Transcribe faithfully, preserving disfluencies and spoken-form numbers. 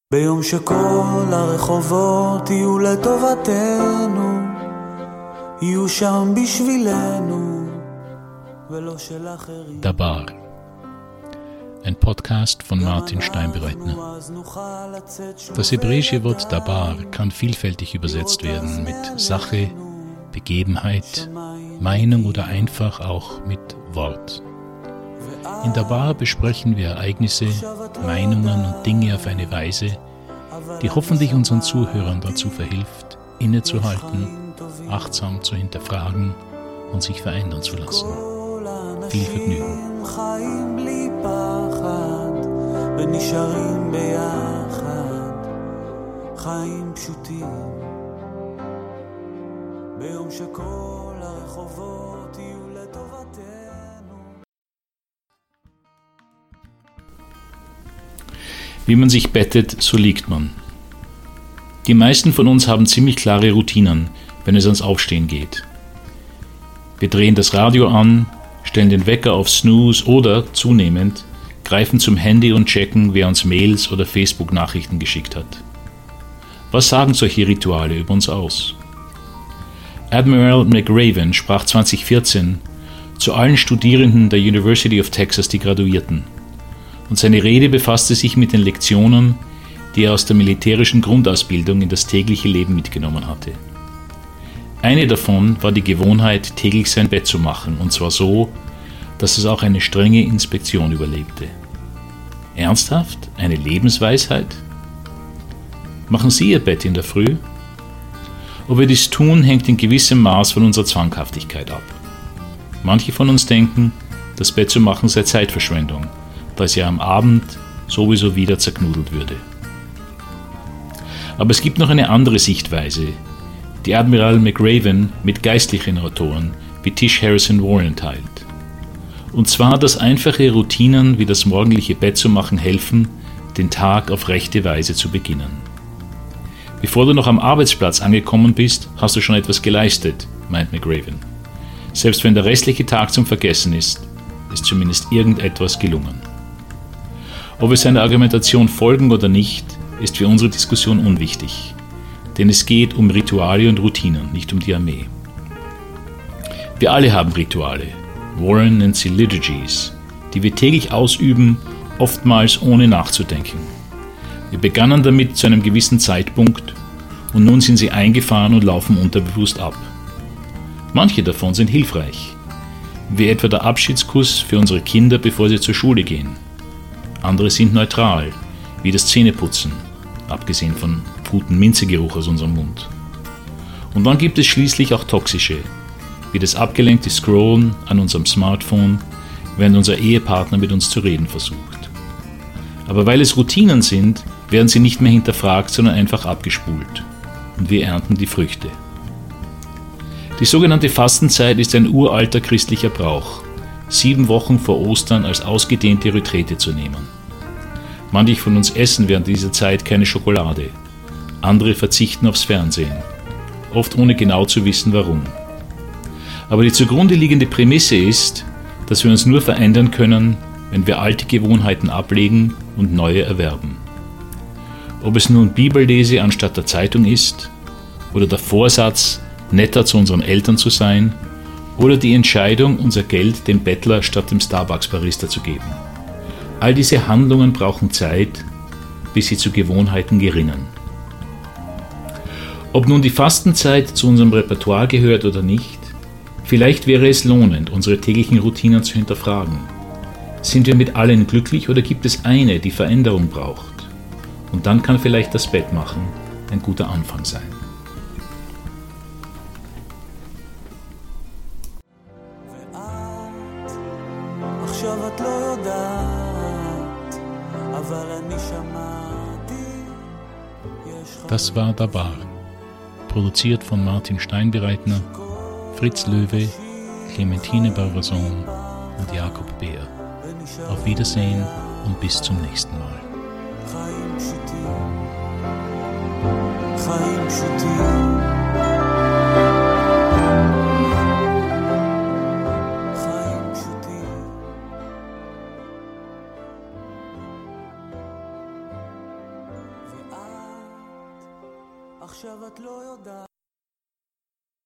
ביום שכל הרחובות יהיו לטובתנו, יהיו שם בשבילנו ולא של אחרים. Dabar, ein Podcast von Martin Steinbereitner. Das hebräische Wort Dabar kann vielfältig übersetzt werden mit Sache, Begebenheit, Meinung oder einfach auch mit Wort. In Dabar besprechen wir Ereignisse, Meinungen und Dinge auf eine Weise, die hoffentlich unseren Zuhörern dazu verhilft, innezuhalten, achtsam zu hinterfragen und sich verändern zu lassen. Viel Vergnügen. Wie man sich bettet, so liegt man. Die meisten von uns haben ziemlich klare Routinen, wenn es ans Aufstehen geht. Wir drehen das Radio an, stellen den Wecker auf Snooze oder, zunehmend, greifen zum Handy und checken, wer uns Mails oder Facebook-Nachrichten geschickt hat. Was sagen solche Rituale über uns aus? Admiral McRaven sprach zwanzig vierzehn zu allen Studierenden der University of Texas, die graduierten. Und seine Rede befasste sich mit den Lektionen, die er aus der militärischen Grundausbildung in das tägliche Leben mitgenommen hatte. Eine davon war die Gewohnheit, täglich sein Bett zu machen, und zwar so, dass es auch eine strenge Inspektion überlebte. Ernsthaft? Eine Lebensweisheit? Machen Sie Ihr Bett in der Früh? Ob wir dies tun, hängt in gewissem Maß von unserer Zwanghaftigkeit ab. Manche von uns denken, das Bett zu machen sei Zeitverschwendung, da es ja am Abend sowieso wieder zerknudelt würde. Aber es gibt noch eine andere Sichtweise, die Admiral McRaven mit geistlichen Autoren wie Tish Harrison Warren teilt. Und zwar, dass einfache Routinen wie das morgendliche Bett zu machen helfen, den Tag auf rechte Weise zu beginnen. Bevor du noch am Arbeitsplatz angekommen bist, hast du schon etwas geleistet, meint McRaven. Selbst wenn der restliche Tag zum Vergessen ist, ist zumindest irgendetwas gelungen. Ob wir seiner Argumentation folgen oder nicht, ist für unsere Diskussion unwichtig. Denn es geht um Rituale und Routinen, nicht um die Armee. Wir alle haben Rituale. Warren nennt sie Liturgies, die wir täglich ausüben, oftmals ohne nachzudenken. Wir begannen damit zu einem gewissen Zeitpunkt und nun sind sie eingefahren und laufen unterbewusst ab. Manche davon sind hilfreich, wie etwa der Abschiedskuss für unsere Kinder, bevor sie zur Schule gehen. Andere sind neutral, wie das Zähneputzen, abgesehen von gutem Minzegeruch aus unserem Mund. Und dann gibt es schließlich auch toxische, wie das abgelenkte Scrollen an unserem Smartphone, während unser Ehepartner mit uns zu reden versucht. Aber weil es Routinen sind, werden sie nicht mehr hinterfragt, sondern einfach abgespult. Und wir ernten die Früchte. Die sogenannte Fastenzeit ist ein uralter christlicher Brauch, sieben Wochen vor Ostern als ausgedehnte Retrete zu nehmen. Manche von uns essen während dieser Zeit keine Schokolade, andere verzichten aufs Fernsehen, oft ohne genau zu wissen warum. Aber die zugrunde liegende Prämisse ist, dass wir uns nur verändern können, wenn wir alte Gewohnheiten ablegen und neue erwerben. Ob es nun Bibellese anstatt der Zeitung ist, oder der Vorsatz, netter zu unseren Eltern zu sein, oder die Entscheidung, unser Geld dem Bettler statt dem Starbucks-Barista zu geben. All diese Handlungen brauchen Zeit, bis sie zu Gewohnheiten gerinnen. Ob nun die Fastenzeit zu unserem Repertoire gehört oder nicht, vielleicht wäre es lohnend, unsere täglichen Routinen zu hinterfragen. Sind wir mit allen glücklich oder gibt es eine, die Veränderung braucht? Und dann kann vielleicht das Bett machen ein guter Anfang sein. Das war Dabar, produziert von Martin Steinbereitner, Fritz Löwe, Clementine Barbason und Jakob Beer. Auf Wiedersehen und bis zum nächsten Mal. עכשיו את לא יודעת